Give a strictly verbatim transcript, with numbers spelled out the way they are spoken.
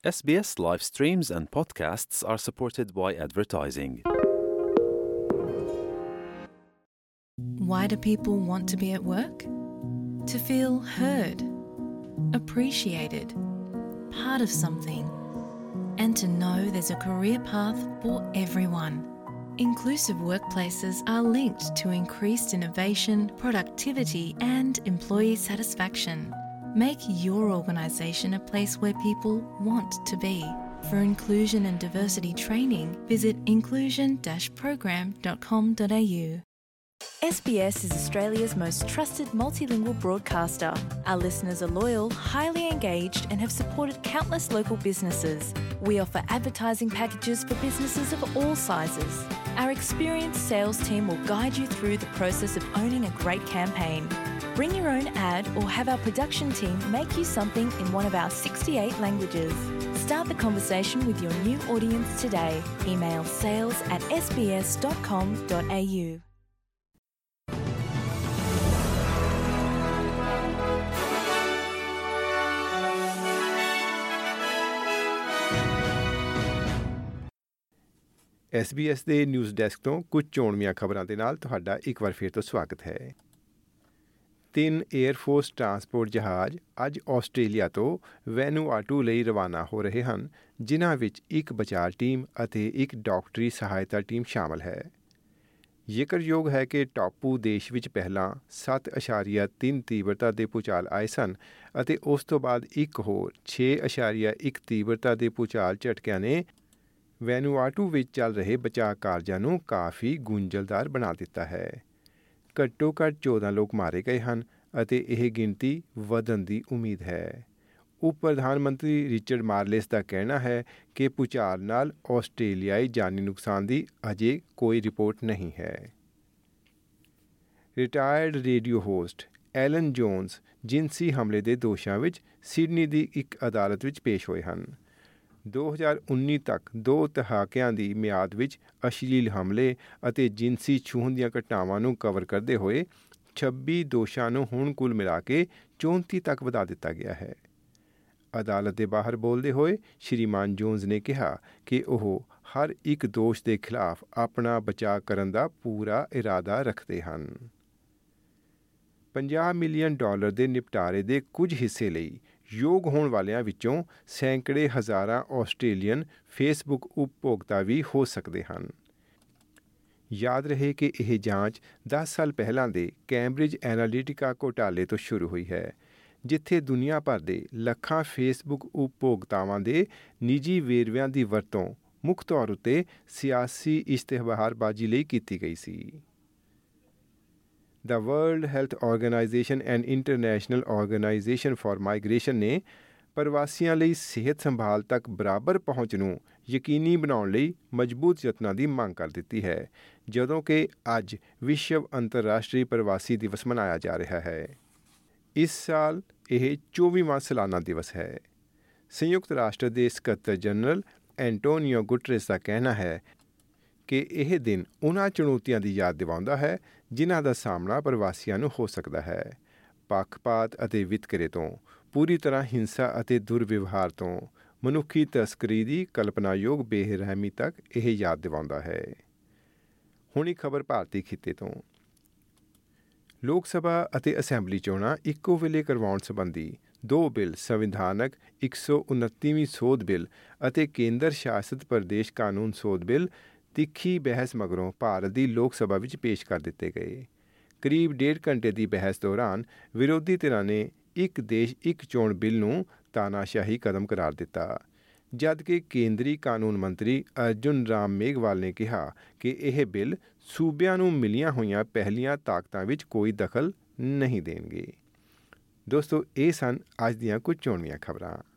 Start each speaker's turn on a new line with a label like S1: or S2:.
S1: S B S live streams and podcasts are supported by advertising.
S2: Why do people want to be at work? To feel heard, appreciated, part of something, and to know there's a career path for everyone. Inclusive workplaces are linked to increased innovation, productivity, and employee satisfaction. Make your organisation a place where people want to be. For inclusion and diversity training, visit inclusion dash program dot com dot a u. S B S is Australia's most trusted multilingual broadcaster. Our listeners are loyal, highly engaged, and have supported countless local businesses. We offer advertising packages for businesses of all sizes. Our experienced sales team will guide you through the process of owning a great campaign. Bring your own ad or have our production team make you something in one of our sixty-eight languages. Start the conversation with your new audience today. Email sales at s b s dot com dot a u.
S3: S B S ਦੇ news desk ਤੋਂ ਕੁਝ ਚੋਣਵੀਆਂ ਖਬਰਾਂ ਦੇ ਨਾਲ ਤੁਹਾਡਾ ਇੱਕ ਵਾਰ ਫਿਰ ਤੋਂ ਸਵਾਗਤ ਹੈ। ਤਿੰਨ ਏਅਰਫੋਰਸ ਟਰਾਂਸਪੋਰਟ ਜਹਾਜ਼ ਅੱਜ ਆਸਟ੍ਰੇਲੀਆ ਤੋਂ ਵੈਨੂਆਟੂ ਲਈ ਰਵਾਨਾ ਹੋ ਰਹੇ ਹਨ, ਜਿਨ੍ਹਾਂ ਵਿੱਚ ਇੱਕ ਬਚਾਅ ਟੀਮ ਅਤੇ ਇੱਕ ਡਾਕਟਰੀ ਸਹਾਇਤਾ ਟੀਮ ਸ਼ਾਮਲ ਹੈ। ਜ਼ਿਕਰਯੋਗ ਹੈ ਕਿ ਟਾਪੂ ਦੇਸ਼ ਵਿੱਚ ਪਹਿਲਾਂ ਸੱਤ ਅਸ਼ਾਰੀਆ ਤਿੰਨ ਤੀਬਰਤਾ ਦੇ ਭੂਚਾਲ ਆਏ ਸਨ ਅਤੇ ਉਸ ਤੋਂ ਬਾਅਦ ਇੱਕ ਹੋਰ ਛੇ ਅਸ਼ਾਰੀਆ ਇੱਕ ਤੀਬਰਤਾ ਦੇ ਭੂਚਾਲ ਝਟਕਿਆਂ ਨੇ ਵੈਨੂਆਟੂ ਵਿੱਚ ਚੱਲ ਰਹੇ ਬਚਾਅ ਕਾਰਜਾਂ ਨੂੰ ਕਾਫੀ ਗੁੰਝਲਦਾਰ ਬਣਾ ਦਿੱਤਾ ਹੈ। ਘੱਟੋ ਘੱਟ ਚੌਦਾਂ ਲੋਕ ਮਾਰੇ ਗਏ ਹਨ ਅਤੇ ਇਹ ਗਿਣਤੀ ਵਧਣ ਦੀ ਉਮੀਦ ਹੈ। ਉਪ ਪ੍ਰਧਾਨ ਮੰਤਰੀ ਰਿਚਰਡ ਮਾਰਲੇਸ ਦਾ ਕਹਿਣਾ ਹੈ ਕਿ ਭੂਚਾਲ ਨਾਲ ਆਸਟ੍ਰੇਲੀਆਈ ਜਾਨੀ ਨੁਕਸਾਨ ਦੀ ਅਜੇ ਕੋਈ ਰਿਪੋਰਟ ਨਹੀਂ ਹੈ। Retired radio host Alan Jones ਜਿਨਸੀ ਹਮਲੇ ਦੇ ਦੋਸ਼ਾਂ ਵਿੱਚ ਸਿਡਨੀ ਦੀ ਇੱਕ ਅਦਾਲਤ ਵਿੱਚ ਪੇਸ਼ ਹੋਏ ਹਨ। ਦੋ ਹਜ਼ਾਰ ਉੱਨੀ ਤੱਕ ਦੋ ਦਹਾਕਿਆਂ ਦੀ ਮਿਆਦ ਵਿੱਚ ਅਸ਼ਲੀਲ ਹਮਲੇ ਅਤੇ ਜਿਨਸੀ ਛੂਹਣ ਦੀਆਂ ਘਟਨਾਵਾਂ ਨੂੰ ਕਵਰ ਕਰਦੇ ਹੋਏ ਛੱਬੀ ਦੋਸ਼ਾਂ ਨੂੰ ਹੁਣ ਕੁੱਲ ਮਿਲਾ ਕੇ ਚੌਂਤੀ ਤੱਕ ਵਧਾ ਦਿੱਤਾ ਗਿਆ ਹੈ। ਅਦਾਲਤ ਦੇ ਬਾਹਰ ਬੋਲਦੇ ਹੋਏ ਸ਼੍ਰੀਮਾਨ ਜੋਨਸ ਨੇ ਕਿਹਾ ਕਿ ਉਹ ਹਰ ਇੱਕ ਦੋਸ਼ ਦੇ ਖਿਲਾਫ ਆਪਣਾ ਬਚਾਅ ਕਰਨ ਦਾ ਪੂਰਾ ਇਰਾਦਾ ਰੱਖਦੇ ਹਨ। ਪੰਜਾਹ ਮਿਲੀਅਨ ਡਾਲਰ ਦੇ ਨਿਪਟਾਰੇ ਦੇ ਕੁਝ ਹਿੱਸੇ ਲਈ ਯੋਗ ਹੋਣ ਵਾਲਿਆਂ ਵਿੱਚੋਂ ਸੈਂਕੜੇ ਹਜ਼ਾਰਾਂ ਆਸਟ੍ਰੇਲੀਅਨ ਫੇਸਬੁੱਕ ਉਪਭੋਗਤਾ ਵੀ ਹੋ ਸਕਦੇ ਹਨ। ਯਾਦ ਰਹੇ ਕਿ ਇਹ ਜਾਂਚ ਦਸ ਸਾਲ ਪਹਿਲਾਂ ਦੇ ਕੈਂਬਰਿਜ ਐਨਾਲਿਟਿਕਾ ਘੋਟਾਲੇ ਤੋਂ ਸ਼ੁਰੂ ਹੋਈ ਹੈ, ਜਿੱਥੇ ਦੁਨੀਆ ਭਰ ਦੇ ਲੱਖਾਂ ਫੇਸਬੁੱਕ ਉਪਭੋਗਤਾਵਾਂ ਦੇ ਨਿੱਜੀ ਵੇਰਵਿਆਂ ਦੀ ਵਰਤੋਂ ਮੁੱਖ ਤੌਰ ਉੱਤੇ ਸਿਆਸੀ ਇਸ਼ਤਿਹਾਰਬਾਜ਼ੀ ਲਈ ਕੀਤੀ ਗਈ ਸੀ। The World Health Organization and International Organization for Migration ਨੇ ਪ੍ਰਵਾਸੀਆਂ ਲਈ ਸਿਹਤ ਸੰਭਾਲ ਤੱਕ ਬਰਾਬਰ ਪਹੁੰਚ ਨੂੰ ਯਕੀਨੀ ਬਣਾਉਣ ਲਈ ਮਜ਼ਬੂਤ ਯਤਨਾਂ ਦੀ ਮੰਗ ਕਰ ਦਿੱਤੀ ਹੈ, ਜਦੋਂ ਕਿ ਅੱਜ ਵਿਸ਼ਵ ਅੰਤਰਰਾਸ਼ਟਰੀ ਪ੍ਰਵਾਸੀ ਦਿਵਸ ਮਨਾਇਆ ਜਾ ਰਿਹਾ ਹੈ। ਇਸ ਸਾਲ ਇਹ ਚੌਵੀਵਾਂ ਸਾਲਾਨਾ ਦਿਵਸ ਹੈ। ਸੰਯੁਕਤ ਰਾਸ਼ਟਰ ਦੇ ਸਕੱਤਰ ਜਨਰਲ ਐਂਟੋਨੀਓ ਗੁਟਰੇਸ ਦਾ ਕਹਿਣਾ ਹੈ ਕਿ ਇਹ ਦਿਨ ਉਹਨਾਂ ਚੁਣੌਤੀਆਂ ਦੀ ਯਾਦ ਦਿਵਾਉਂਦਾ ਹੈ ਜਿਨ੍ਹਾਂ ਦਾ ਸਾਹਮਣਾ ਪ੍ਰਵਾਸੀਆਂ ਨੂੰ ਹੋ ਸਕਦਾ ਹੈ। ਪੱਖਪਾਤ ਅਤੇ ਵਿਤਕਰੇ ਤੋਂ, ਪੂਰੀ ਤਰ੍ਹਾਂ ਹਿੰਸਾ ਅਤੇ ਦੁਰਵਿਵਹਾਰ ਤੋਂ, ਮਨੁੱਖੀ ਤਸਕਰੀ ਦੀ ਕਲਪਨਾਯੋਗ ਬੇਰਹਿਮੀ ਤੱਕ ਇਹ ਯਾਦ ਦਿਵਾਉਂਦਾ ਹੈ। ਹੁਣ ਇੱਕ ਖਬਰ ਭਾਰਤੀ ਖਿੱਤੇ ਤੋਂ। ਲੋਕ ਸਭਾ ਅਤੇ ਅਸੈਂਬਲੀ ਚੋਣਾਂ ਇੱਕੋ ਵੇਲੇ ਕਰਵਾਉਣ ਸੰਬੰਧੀ ਦੋ ਬਿੱਲ, ਸੰਵਿਧਾਨਕ ਇੱਕ ਸੌ ਉਨੱਤੀਵੀਂ ਸੋਧ ਬਿੱਲ ਅਤੇ ਕੇਂਦਰ ਸ਼ਾਸਿਤ ਪ੍ਰਦੇਸ਼ ਕਾਨੂੰਨ ਸੋਧ ਬਿੱਲ ਤਿੱਖੀ ਬਹਿਸ ਮਗਰੋਂ ਭਾਰਤ ਦੀ ਲੋਕ ਸਭਾ ਵਿੱਚ ਪੇਸ਼ ਕਰ ਦਿੱਤੇ ਗਏ। ਕਰੀਬ ਡੇਢ ਘੰਟੇ ਦੀ ਬਹਿਸ ਦੌਰਾਨ ਵਿਰੋਧੀ ਧਿਰਾਂ ਨੇ ਇੱਕ ਦੇਸ਼ ਇੱਕ ਚੋਣ ਬਿੱਲ ਨੂੰ ਤਾਨਾਸ਼ਾਹੀ ਕਦਮ ਕਰਾਰ ਦਿੱਤਾ, ਜਦ ਕਿ ਕੇਂਦਰੀ ਕਾਨੂੰਨ ਮੰਤਰੀ ਅਰਜੁਨ ਰਾਮ ਮੇਘਵਾਲ ਨੇ ਕਿਹਾ ਕਿ ਇਹ ਬਿੱਲ ਸੂਬਿਆਂ ਨੂੰ ਮਿਲੀਆਂ ਹੋਈਆਂ ਪਹਿਲੀਆਂ ਤਾਕਤਾਂ ਵਿੱਚ ਕੋਈ ਦਖਲ ਨਹੀਂ ਦੇਣਗੇ। ਦੋਸਤੋ, ਇਹ ਸਨ ਅੱਜ ਦੀਆਂ ਕੁਝ ਚੋਣਵੀਆਂ ਖਬਰਾਂ।